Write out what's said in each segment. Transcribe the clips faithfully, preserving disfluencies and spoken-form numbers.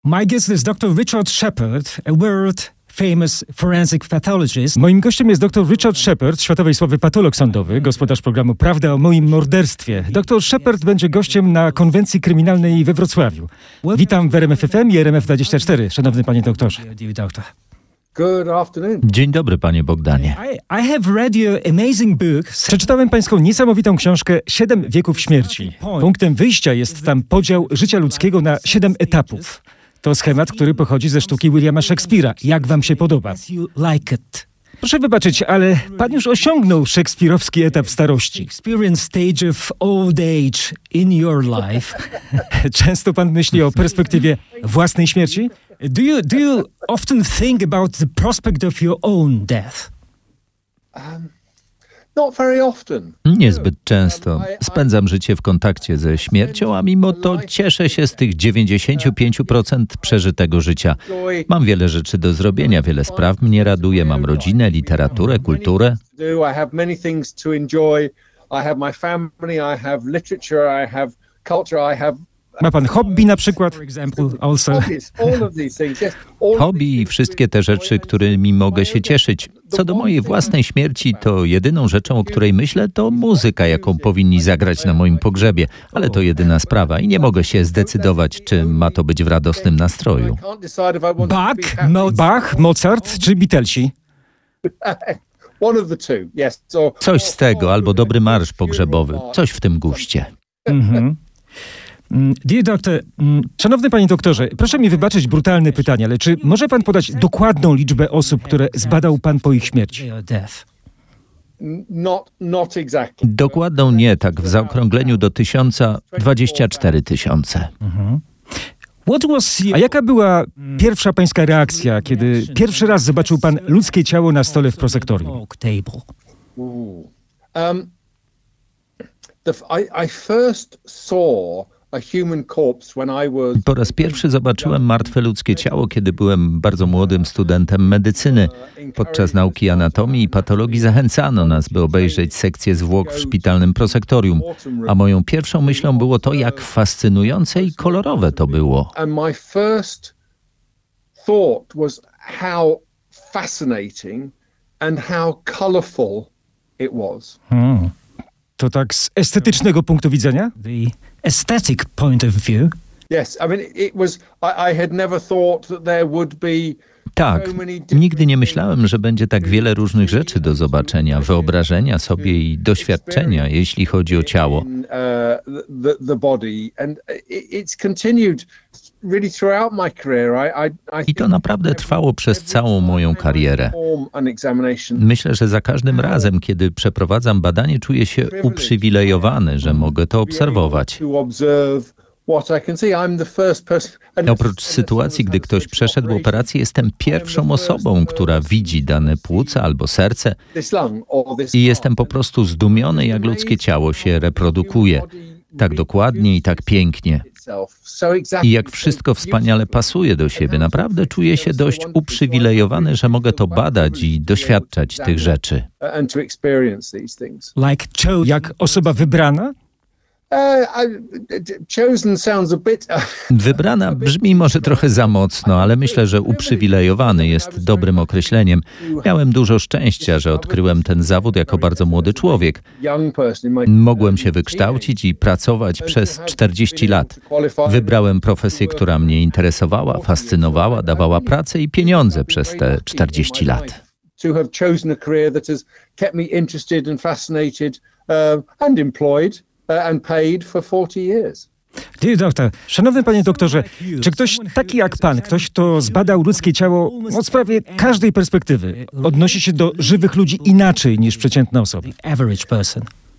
My guest is doctor Richard Shepard, a world famous forensic pathologist. Moim gościem jest dr Richard Shepard, światowej sławy patolog sądowy, gospodarz programu Prawda o moim morderstwie. Dr Shepard będzie gościem na konwencji kryminalnej we Wrocławiu. Witam w R M F F M i R M F dwadzieścia cztery, szanowny panie doktorze. Good afternoon. Dzień dobry, panie Bogdanie. I, I have read your amazing book. Przeczytałem pańską niesamowitą książkę Siedem wieków śmierci. Punktem wyjścia jest tam podział życia ludzkiego na siedem etapów. To schemat, który pochodzi ze sztuki Williama Shakespeare'a. Jak wam się podoba? You like it. Proszę wybaczyć, ale pan już osiągnął szekspirowski etap starości. Experience stage of old age in your life. Często pan myśli o perspektywie własnej śmierci? Do you do you often think about the prospect of your own death? Um, not very often. Niezbyt często. Spędzam życie w kontakcie ze śmiercią, a mimo to cieszę się z tych dziewięćdziesiąt pięć procent przeżytego życia. Mam wiele rzeczy do zrobienia, wiele spraw mnie raduje. Mam rodzinę, literaturę, kulturę. I have many things to enjoy. I have my family, I have literature, I have culture, I have Ma pan hobby na przykład? For example, also. hobbies, all of these things. Yes, all of Hobby i wszystkie te rzeczy, którymi mogę się cieszyć. Co do mojej własnej śmierci, to jedyną rzeczą, o której myślę, to muzyka, jaką powinni zagrać na moim pogrzebie. Ale to jedyna sprawa i nie mogę się zdecydować, czy ma to być w radosnym nastroju. I can't decide if I want to Bach, be happy. Mo- Bach, Mozart czy Beatlesi? One of the two, yes. So, Coś z tego, albo dobry marsz pogrzebowy. Coś w tym guście. Mhm. Mm, Dear doctor, mm, szanowny panie doktorze, proszę mi wybaczyć brutalne pytanie, ale czy może pan podać dokładną liczbę osób, które zbadał pan po ich śmierci? Your death. not, not exactly. Dokładną nie, tak w zaokrągleniu do tysiąca, dwadzieścia cztery tysiące. What was your A jaka była pierwsza pańska reakcja, kiedy pierwszy raz zobaczył pan ludzkie ciało na stole w prosektorium? oak table? Ooh. Um, the, f- I, I first saw a human corpse when I was Po raz pierwszy zobaczyłem martwe ludzkie ciało, kiedy byłem bardzo młodym studentem medycyny. Podczas nauki anatomii i patologii zachęcano nas, by obejrzeć sekcję zwłok w szpitalnym prosektorium. A moją pierwszą myślą było to, jak fascynujące i kolorowe to było. and my first thought was how fascinating and how colourful it was. Hmm. To tak z estetycznego punktu widzenia? The aesthetic point of view. Yes, I mean it was. I, I had never thought that there would be. Tak, nigdy nie myślałem, że będzie tak wiele różnych rzeczy do zobaczenia, wyobrażenia sobie i doświadczenia, jeśli chodzi o ciało. In, uh, the, the body, and it, it's continued really throughout my career. I, I, I I to naprawdę trwało przez całą moją karierę. perform an examination. Myślę, że za każdym razem, kiedy przeprowadzam badanie, czuję się uprzywilejowany, że mogę to obserwować. To observe what I can see. I'm the first person. and- Oprócz sytuacji, gdy ktoś przeszedł operację, jestem pierwszą osobą, która widzi dane płuca albo serce This lung or this i jestem po prostu zdumiony, jak ludzkie ciało się reprodukuje. Tak dokładnie i tak pięknie. itself. So exactly. I jak wszystko wspaniale pasuje do siebie. Naprawdę czuję się dość uprzywilejowany, że mogę to badać i doświadczać tych rzeczy. and to experience these things. Like chosen. Jak osoba wybrana? Uh, I, chosen sounds a bit. Wybrana brzmi może trochę za mocno, ale myślę, że uprzywilejowany jest dobrym określeniem. Miałem dużo szczęścia, że odkryłem ten zawód jako bardzo młody człowiek. young person in my Mogłem się wykształcić i pracować przez czterdzieści lat. Wybrałem profesję, która mnie interesowała, fascynowała, dawała pracę i pieniądze przez te czterdzieści lat. To have chosen a career that has kept me interested and fascinated uh, and employed uh, and paid for forty years. Dear doctor, Szanowny panie doktorze, czy ktoś taki jak pan, ktoś, kto zbadał ludzkie ciało od prawie każdej perspektywy, odnosi się do żywych ludzi inaczej niż przeciętna osoba? average person.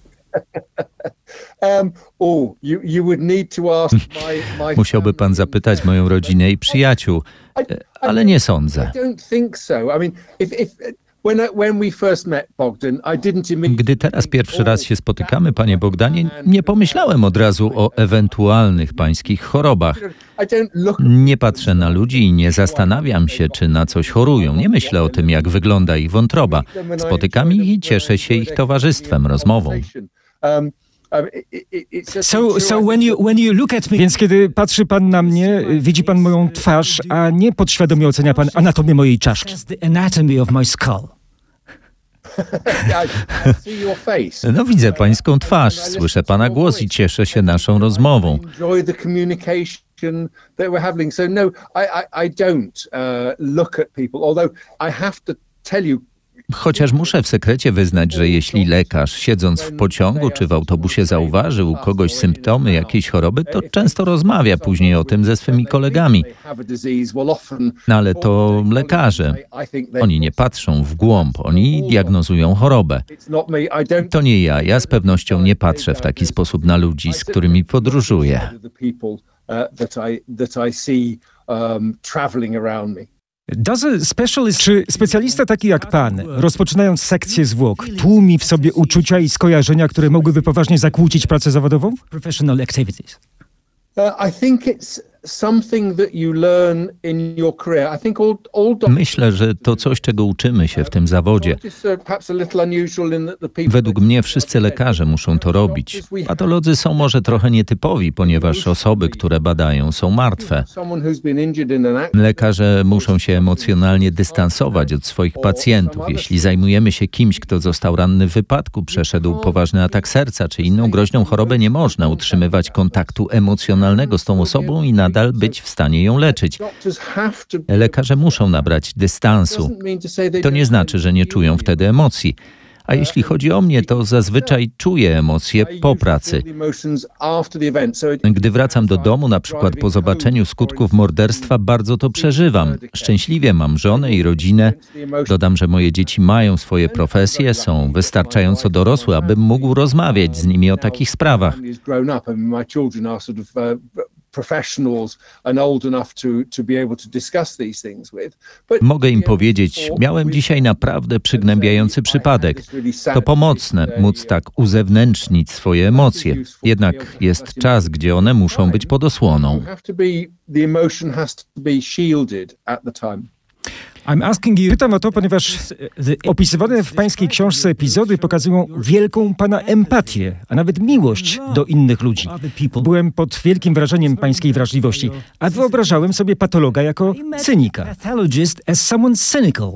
Um, oh, you, you would need to ask my, my Musiałby pan zapytać moją rodzinę i przyjaciół, e, ale nie sądzę. I don't think so. I mean, if, if when I, when we first met Bogdan, I didn't immediately. Gdy teraz pierwszy raz się spotykamy, panie Bogdanie, nie pomyślałem od razu o ewentualnych pańskich chorobach. I don't look. Nie patrzę na ludzi i nie zastanawiam się, czy na coś chorują. Nie myślę o tym, jak wygląda ich wątroba. Spotykam ich i cieszę się ich towarzystwem, rozmową. Um, So, so when you when you look at me, Więc kiedy patrzy pan na mnie, widzi pan moją twarz, a nie podświadomie ocenia pan anatomię mojej czaszki. that's the anatomy of my skull. I see your face. No widzę pańską twarz, słyszę pana głos i cieszę się naszą rozmową. Enjoy the communication that we're having. So no, I, I, I don't uh, look at people, although I have to tell you. Chociaż muszę w sekrecie wyznać, że jeśli lekarz, siedząc w pociągu czy w autobusie, zauważy u kogoś symptomy jakiejś choroby, to często rozmawia później o tym ze swymi kolegami. No ale to lekarze. Oni nie patrzą w głąb, oni diagnozują chorobę. To nie ja, ja z pewnością nie patrzę w taki sposób na ludzi, z którymi podróżuję. Does a specialist Czy specjalista taki jak pan, rozpoczynając sekcję zwłok, tłumi w sobie uczucia i skojarzenia, które mogłyby poważnie zakłócić pracę zawodową? professional activities? Uh, I think it's something that you learn in your career. I think all, all doctors, Myślę, że to coś, czego uczymy się w tym zawodzie. just, uh, perhaps a little unusual in that the people Według mnie wszyscy lekarze muszą to robić. Patolodzy są może trochę nietypowi, ponieważ osoby, które badają, są martwe. someone who's been injured in an accident. Lekarze muszą się emocjonalnie dystansować od swoich pacjentów. Jeśli zajmujemy się kimś, kto został ranny w wypadku, przeszedł poważny atak serca czy inną groźną chorobę, nie można utrzymywać kontaktu emocjonalnego z tą osobą i nadal być w stanie ją leczyć. Doctors have to. Lekarze muszą nabrać dystansu. Doesn't mean to say they To nie don't znaczy, że nie czują wtedy emocji. A jeśli chodzi o mnie, to zazwyczaj czuję emocje po pracy. emotions after the event. So it, Gdy wracam do domu, na przykład po zobaczeniu skutków morderstwa, bardzo to przeżywam. Szczęśliwie mam żonę i rodzinę. Dodam, że moje dzieci mają swoje profesje, są wystarczająco dorosłe, abym mógł rozmawiać z nimi o takich sprawach. family has grown up and my children are sort of uh, professionals and old enough to to be able to discuss these things with. But Mogę im powiedzieć, miałem dzisiaj naprawdę przygnębiający przypadek. To pomocne móc tak uzewnętrznić swoje emocje. Jednak jest czas, gdzie one muszą być pod osłoną. have to be the emotion has to be shielded at the time. I'm asking you. Pytam o to, ponieważ The, opisywane w pańskiej książce epizody pokazują wielką pana empatię, a nawet miłość do innych ludzi. Byłem pod wielkim wrażeniem pańskiej wrażliwości, a wyobrażałem sobie patologa jako cynika. pathologist as someone cynical.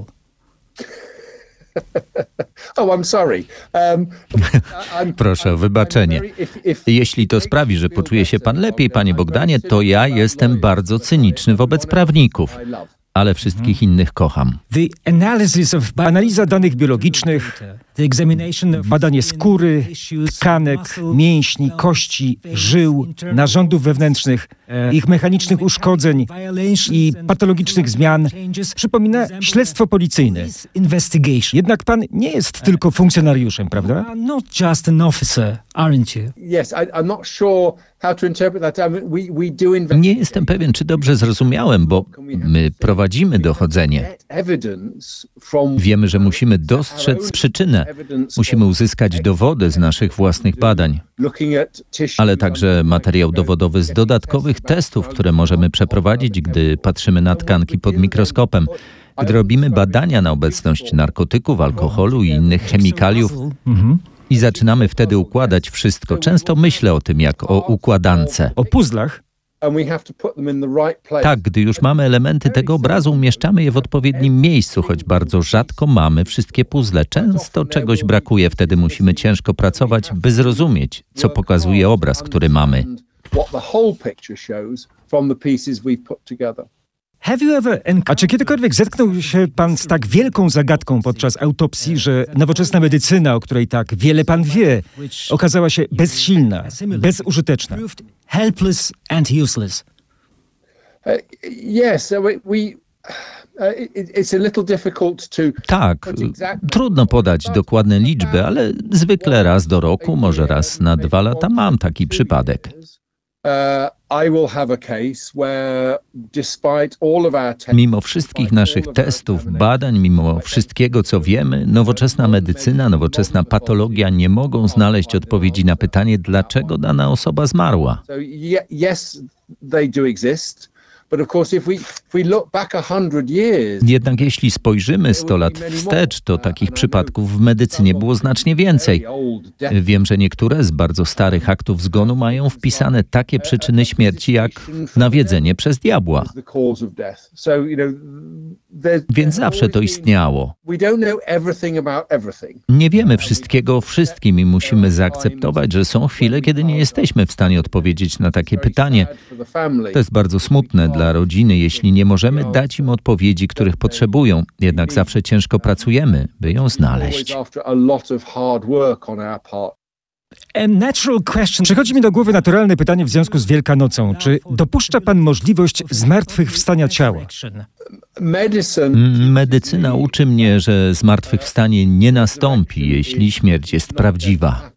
Oh, I'm sorry. Um, I'm, Proszę o wybaczenie. Jeśli to sprawi, że poczuje się pan lepiej, panie Bogdanie, to ja jestem bardzo cyniczny wobec prawników, ale wszystkich innych kocham. The analysis of bi- Analiza danych biologicznych, the examination of badanie skóry, tkanek, mięśni, kości, żył, narządów wewnętrznych, ich mechanicznych uszkodzeń i patologicznych zmian przypomina śledztwo policyjne. investigation. Jednak pan nie jest tylko funkcjonariuszem, prawda? You are not just an officer, aren't you? yes, I, I'm not sure how to interpret that. I mean, we we do investigate. Nie jestem pewien, czy dobrze zrozumiałem, bo my prowadzimy dochodzenie. Evidence from Wiemy, że musimy dostrzec przyczynę. Musimy uzyskać dowody z naszych własnych badań, looking at tissue, ale także materiał dowodowy z dodatkowych testów, które możemy przeprowadzić, gdy patrzymy na tkanki pod mikroskopem. Gdy robimy badania na obecność narkotyków, alkoholu i innych chemikaliów i zaczynamy wtedy układać wszystko. Często myślę o tym jak o układance. O puzzlach. and we have to put them in the right place. Tak, gdy już mamy elementy tego obrazu, umieszczamy je w odpowiednim miejscu, choć bardzo rzadko mamy wszystkie puzzle. Często czegoś brakuje, wtedy musimy ciężko pracować, by zrozumieć, co pokazuje obraz, który mamy. What the whole picture shows from the pieces we've put together. Have you ever A czy kiedykolwiek zetknął się pan z tak wielką zagadką podczas autopsji, że nowoczesna medycyna, o której tak wiele pan wie, okazała się bezsilna, bezużyteczna? proved helpless and useless? Uh, yes, so we, we uh, it, it's a little difficult to. Tak, trudno podać dokładne liczby, ale zwykle raz do roku, może raz na dwa lata mam taki przypadek. Uh, I will have a case where, despite all of our tests, Mimo wszystkich naszych testów, badań, mimo wszystkiego, co wiemy, nowoczesna medycyna, nowoczesna patologia nie mogą znaleźć odpowiedzi na pytanie, dlaczego dana osoba zmarła. So ye- yes, they do exist, Jednak jeśli spojrzymy sto lat wstecz, to takich przypadków w medycynie było znacznie więcej. Wiem, że niektóre z bardzo starych aktów zgonu mają wpisane takie przyczyny śmierci jak nawiedzenie przez diabła. Więc zawsze to istniało. Nie wiemy wszystkiego o wszystkim i musimy zaakceptować, że są chwile, kiedy nie jesteśmy w stanie odpowiedzieć na takie pytanie. To jest bardzo smutne dla rodziny, jeśli nie możemy dać im odpowiedzi, których potrzebują. Jednak zawsze ciężko pracujemy, by ją znaleźć. Przychodzi mi do głowy naturalne pytanie w związku z Wielkanocą. Czy dopuszcza pan możliwość zmartwychwstania ciała? Medycyna uczy mnie, że zmartwychwstanie nie nastąpi, jeśli śmierć jest prawdziwa.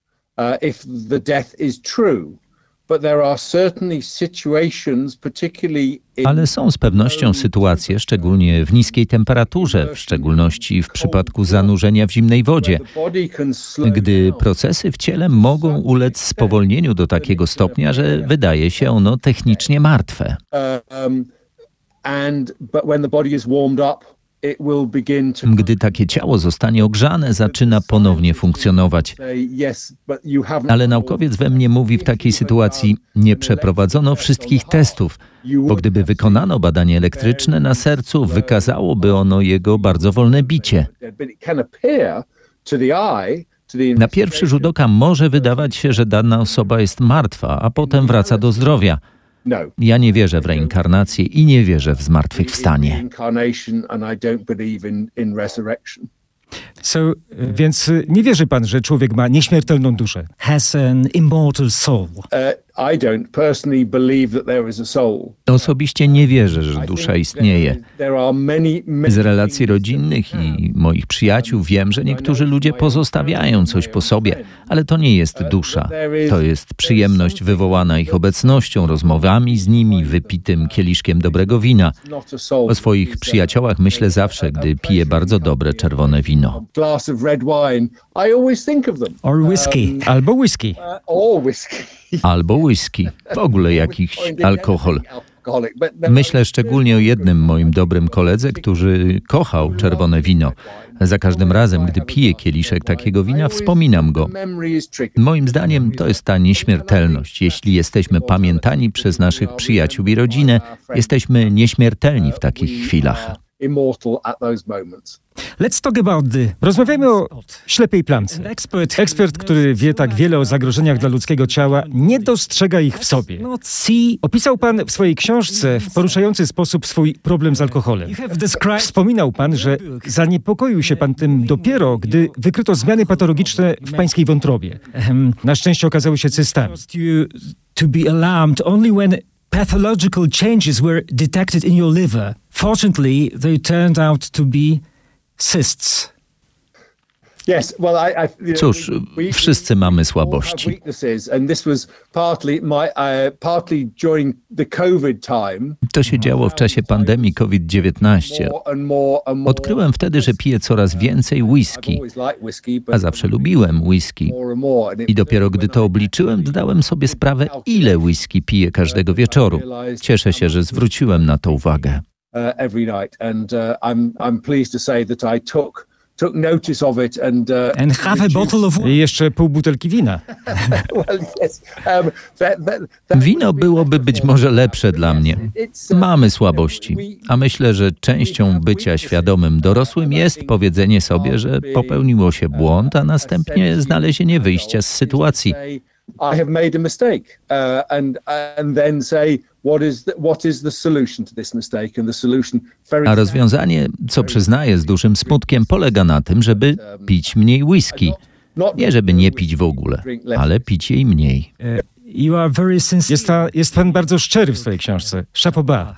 Ale są z pewnością sytuacje, szczególnie w niskiej temperaturze, w szczególności w przypadku zanurzenia w zimnej wodzie, gdy procesy w ciele mogą ulec spowolnieniu do takiego stopnia, że wydaje się ono technicznie martwe. Gdy takie ciało zostanie ogrzane, zaczyna ponownie funkcjonować. Ale naukowiec we mnie mówi w takiej sytuacji, nie przeprowadzono wszystkich testów, bo gdyby wykonano badanie elektryczne na sercu, wykazałoby ono jego bardzo wolne bicie. Na pierwszy rzut oka może wydawać się, że dana osoba jest martwa, a potem wraca do zdrowia. Ja nie wierzę w reinkarnację i nie wierzę w zmartwychwstanie. So, więc nie wierzy pan, że człowiek ma nieśmiertelną duszę? Has an immortal soul. Osobiście nie wierzę, że dusza istnieje. Z relacji rodzinnych i moich przyjaciół wiem, że niektórzy ludzie pozostawiają coś po sobie, ale to nie jest dusza. To jest przyjemność wywołana ich obecnością, rozmowami z nimi, wypitym kieliszkiem dobrego wina. O swoich przyjaciołach myślę zawsze, gdy piję bardzo dobre czerwone wino. Or whisky. Albo whisky. Albo whisky. W ogóle jakiś alkohol. Myślę szczególnie o jednym moim dobrym koledze, który kochał czerwone wino. Za każdym razem, gdy piję kieliszek takiego wina, wspominam go. Moim zdaniem to jest ta nieśmiertelność. Jeśli jesteśmy pamiętani przez naszych przyjaciół i rodzinę, jesteśmy nieśmiertelni w takich chwilach. Let's talk about the... Rozmawiamy o ślepej plamce. Ekspert, który wie tak wiele o zagrożeniach dla ludzkiego ciała, nie dostrzega ich w sobie. Opisał pan w swojej książce w poruszający sposób swój problem z alkoholem. Wspominał pan, że zaniepokoił się pan tym dopiero, gdy wykryto zmiany patologiczne w pańskiej wątrobie. Na szczęście okazały się cystami. To be alarmed only when pathological changes were detected in your liver. Fortunately, they turned out to be cysts. Cóż, wszyscy mamy słabości. To się działo w czasie pandemii COVID dziewiętnaście. Odkryłem wtedy, że piję coraz więcej whisky, a zawsze lubiłem whisky. I dopiero gdy to obliczyłem, zdałem sobie sprawę, ile whisky piję każdego wieczoru. Cieszę się, że zwróciłem na to uwagę. took notice of it and uh, and have a bottle of I jeszcze pół butelki wina. well, yes. um, that, that, that Wino byłoby być może lepsze dla mnie. Mamy słabości, a myślę, że częścią bycia świadomym dorosłym jest powiedzenie sobie, że popełniło się błąd, a następnie znalezienie wyjścia z sytuacji. I have made a mistake, uh, and and then say what is the, what is the solution to this mistake, and the solution very. A rozwiązanie, co przyznaję z dużym smutkiem, polega na tym, żeby pić mniej whisky. Nie żeby nie pić w ogóle, ale pić jej mniej. You are very sincere. Jest, ta, jest pan bardzo szczery w swojej książce. Chapeau bas.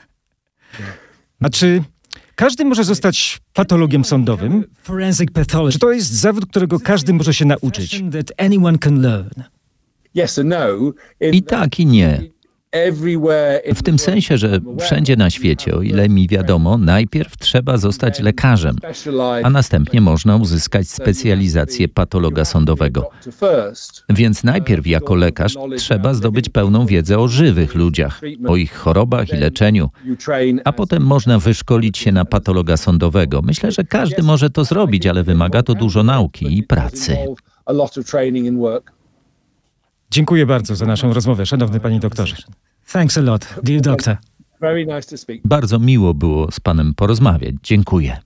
A czy każdy może zostać patologiem sądowym? Forensic pathology. Czy to jest zawód, którego każdy może się nauczyć? That anyone can learn. Yes and no. I tak, i nie. W tym sensie, że wszędzie na świecie, o ile mi wiadomo, najpierw trzeba zostać lekarzem, a następnie można uzyskać specjalizację patologa sądowego. Więc najpierw jako lekarz trzeba zdobyć pełną wiedzę o żywych ludziach, o ich chorobach i leczeniu, a potem można wyszkolić się na patologa sądowego. Myślę, że każdy może to zrobić, ale wymaga to dużo nauki i pracy. Dziękuję bardzo za naszą rozmowę, szanowny panie doktorze. Thanks a lot, dear doctor. Bardzo miło było z panem porozmawiać. Dziękuję.